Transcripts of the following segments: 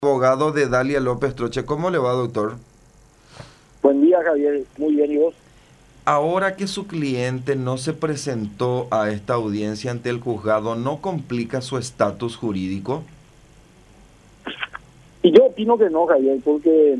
Abogado de Dalia López Troche. ¿Cómo le va, doctor? Buen día, Javier. Muy bien, ¿y vos? Ahora que su cliente no se presentó a esta audiencia ante el juzgado, ¿no complica su estatus jurídico? Y yo opino que no, Javier, porque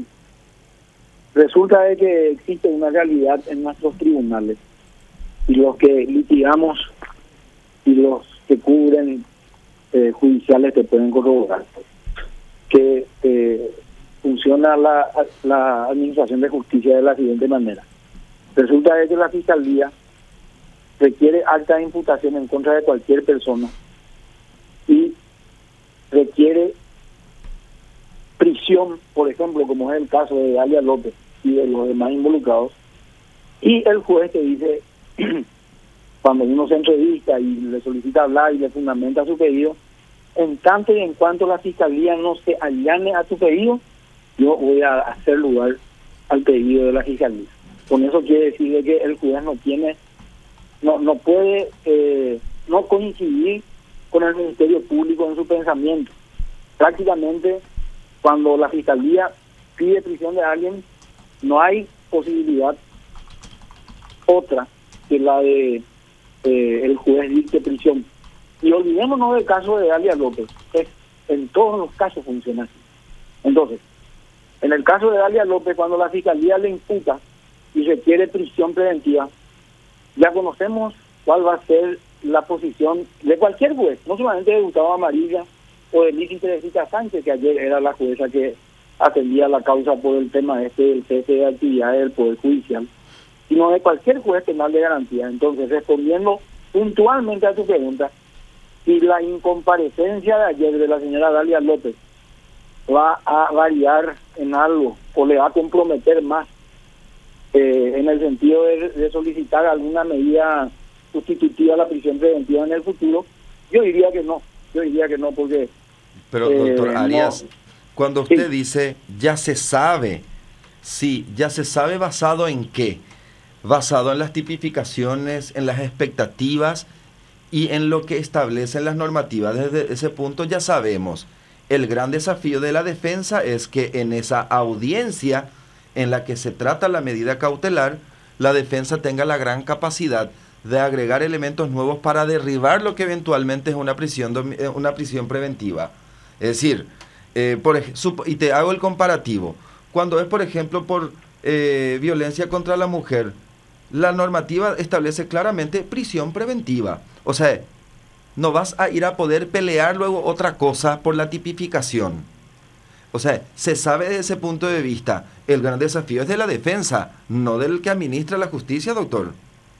resulta de que existe una realidad en nuestros tribunales y los que litigamos y los que cubren judiciales te pueden corroborar que funciona la administración de justicia de la siguiente manera. Resulta de que la Fiscalía requiere acta de imputación en contra de cualquier persona y requiere prisión, por ejemplo, como es el caso de Dalia López y de los demás involucrados, y el juez te dice, cuando uno se entrevista y le solicita hablar y le fundamenta su pedido, en tanto y en cuanto la Fiscalía no se allane a tu pedido, yo voy a hacer lugar al pedido de la Fiscalía. Con eso quiere decir de que el juez no puede no coincidir con el Ministerio Público en su pensamiento. Prácticamente, cuando la Fiscalía pide prisión de alguien, no hay posibilidad otra que la de el juez dicte prisión. Y olvidémonos del caso de Dalia López. En todos los casos funciona así. Entonces, en el caso de Dalia López, cuando la Fiscalía le imputa y requiere prisión preventiva, ya conocemos cuál va a ser la posición de cualquier juez, no solamente de Gustavo Amarilla o de Lizy Teresita Sánchez, que ayer era la jueza que atendía la causa por el tema del cese de actividades del Poder Judicial, sino de cualquier juez penal de garantía. Entonces, respondiendo puntualmente a tu pregunta, si la incomparecencia de ayer de la señora Dalia López va a variar en algo o le va a comprometer más en el sentido de solicitar alguna medida sustitutiva a la prisión preventiva en el futuro, yo diría que no, porque... Pero, doctor Arias, cuando usted Sí. dice ya se sabe, sí, ya se sabe, ¿basado en qué? Basado en las tipificaciones, en las expectativas y en lo que establecen las normativas. Desde ese punto ya sabemos. El gran desafío de la defensa es que en esa audiencia en la que se trata la medida cautelar, la defensa tenga la gran capacidad de agregar elementos nuevos para derribar lo que eventualmente es una prisión preventiva. Es decir, y te hago el comparativo. Cuando es, por ejemplo, por violencia contra la mujer, la normativa establece claramente prisión preventiva. O sea, no vas a ir a poder pelear luego otra cosa por la tipificación. O sea, se sabe desde ese punto de vista. El gran desafío es de la defensa, no del que administra la justicia, doctor.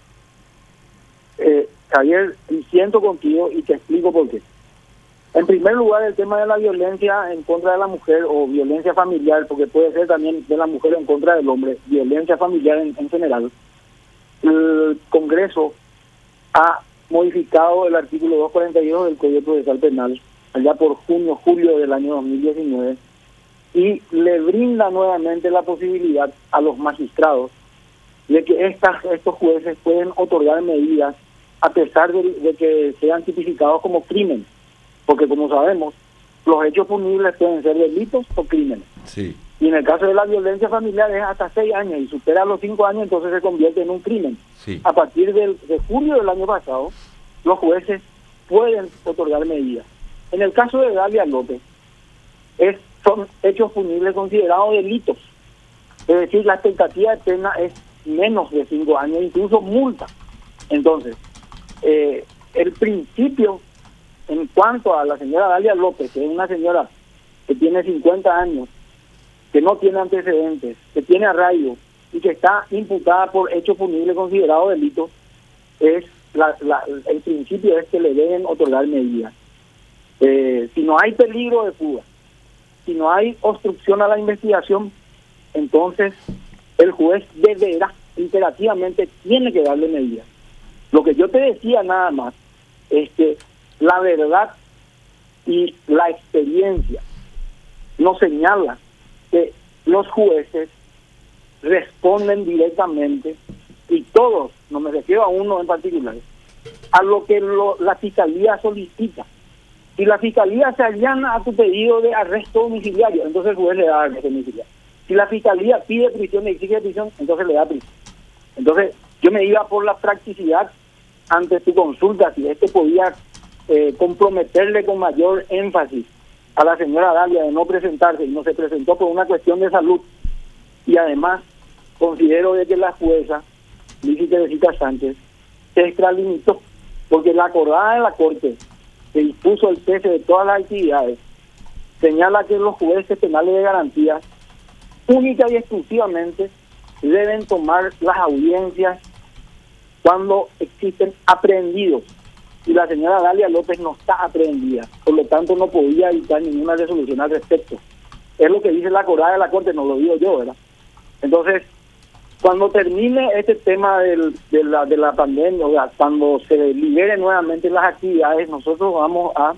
Javier, siento contigo y te explico por qué. En primer lugar, el tema de la violencia en contra de la mujer o violencia familiar, porque puede ser también de la mujer en contra del hombre, violencia familiar en general. El Congreso ha modificado el artículo 242 del Código Procesal Penal allá por julio del año 2019 y le brinda nuevamente la posibilidad a los magistrados de que estos jueces pueden otorgar medidas a pesar de que sean tipificados como crímenes, porque como sabemos, los hechos punibles pueden ser delitos o crímenes. Sí. Y en el caso de la violencia familiar es hasta 6 años y supera los 5 años, entonces se convierte en un crimen. Sí. A partir de julio del año pasado, los jueces pueden otorgar medidas. En el caso de Dalia López, son hechos punibles considerados delitos. Es decir, la expectativa de pena es menos de 5 años, incluso multa. Entonces, el principio en cuanto a la señora Dalia López, que es una señora que tiene 50 años, que no tiene antecedentes, que tiene arraigo y que está imputada por hecho punible considerado delito, es el principio es que le deben otorgar medidas. Si no hay peligro de fuga, si no hay obstrucción a la investigación, entonces el juez deberá, imperativamente, tiene que darle medidas. Lo que yo te decía nada más es que la verdad y la experiencia nos señala que los jueces responden directamente, y todos, no me refiero a uno en particular, a lo que la Fiscalía solicita. Si la fiscalía se allana a tu pedido de arresto domiciliario, entonces el juez le da arresto domiciliario. Si la fiscalía pide prisión y exige prisión, entonces le da prisión. Entonces yo me iba por la practicidad ante tu consulta, si podía comprometerle con mayor énfasis a la señora Dalia de no presentarse, y no se presentó por una cuestión de salud. Y además considero de que la jueza Lizy Teresita Sánchez se extralimitó, porque la acordada de la Corte que dispuso el cese de todas las actividades señala que los jueces penales de garantía única y exclusivamente deben tomar las audiencias cuando existen aprehendidos, y la señora Dalia López no está aprehendida, por lo tanto no podía evitar ninguna resolución al respecto. Es lo que dice la acordada de la Corte, no lo digo yo, ¿verdad? Entonces, cuando termine este tema de la pandemia, o sea, cuando se liberen nuevamente las actividades, nosotros vamos a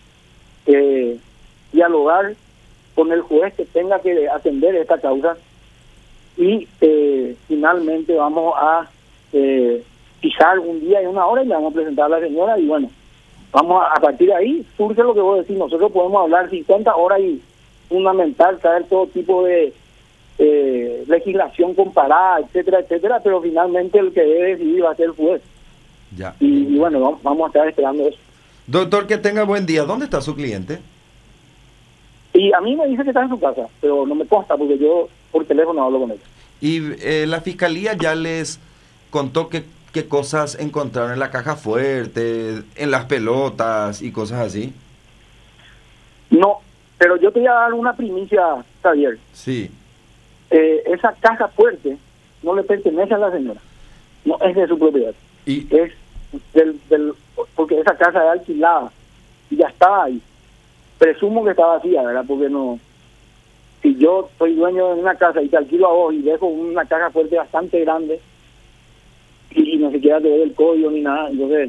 dialogar con el juez que tenga que atender esta causa, y finalmente vamos a fijar un día y una hora y le vamos a presentar a la señora, y bueno, vamos a partir de ahí surge lo que vos decís. Nosotros podemos hablar 50 horas y fundamental, traer todo tipo de legislación comparada, etcétera, etcétera, pero finalmente el que debe decidir va a ser el juez. Ya. Y bueno, vamos a estar esperando eso. Doctor, que tenga buen día. ¿Dónde está su cliente? Y a mí me dice que está en su casa, pero no me consta porque yo por teléfono hablo con él. ¿Y la fiscalía ya les contó qué cosas encontraron en la caja fuerte, en las pelotas y cosas así? No, pero yo te voy a dar una primicia, Javier. Sí. Esa caja fuerte no le pertenece a la señora, no es de su propiedad, Y es porque esa casa es alquilada y ya estaba ahí. Presumo que está vacía, ¿verdad? Porque no, si yo soy dueño de una casa y te alquilo a vos y dejo una caja fuerte bastante grande y no siquiera te doy el código ni nada, entonces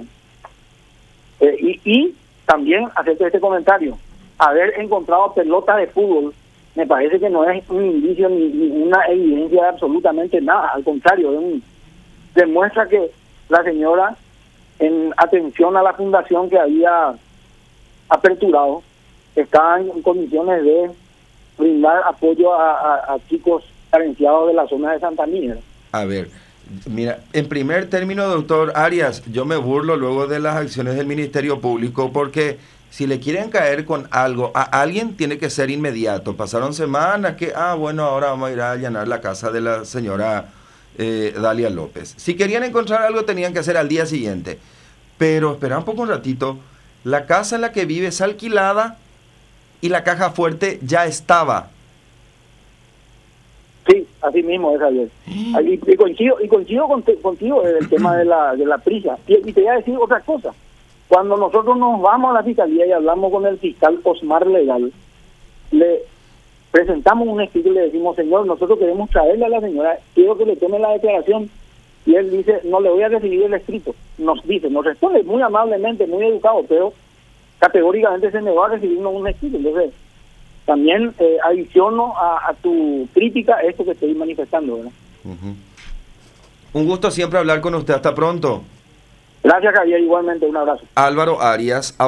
y también acerca este comentario, haber encontrado pelotas de fútbol me parece que no es un indicio ni una evidencia de absolutamente nada, al contrario, demuestra que la señora, en atención a la fundación que había aperturado, estaba en condiciones de brindar apoyo a chicos carenciados de la zona de Santa Mía. a ver, mira, en primer término, doctor Arias, yo me burlo luego de las acciones del Ministerio Público, porque si le quieren caer con algo a alguien, tiene que ser inmediato. Pasaron semanas que, bueno, ahora vamos a ir a allanar la casa de la señora Dalia López. Si querían encontrar algo, tenían que hacer al día siguiente. Pero espera un poco, un ratito. La casa en la que vive es alquilada y la caja fuerte ya estaba. Sí, así mismo es, Javier. Y coincido contigo en el tema de la prisa. Y te voy a decir otra cosa. Cuando nosotros nos vamos a la fiscalía y hablamos con el fiscal Osmar Legal, le presentamos un escrito y le decimos: señor, nosotros queremos traerle a la señora, quiero que le tome la declaración. Y él dice: no le voy a recibir el escrito. Nos responde muy amablemente, muy educado, pero categóricamente se negó a recibirnos un escrito. Entonces, también adiciono a tu crítica esto que estoy manifestando, ¿verdad? Un gusto siempre hablar con usted. Hasta pronto. Gracias, Javier. Igualmente, un abrazo. Álvaro Arias.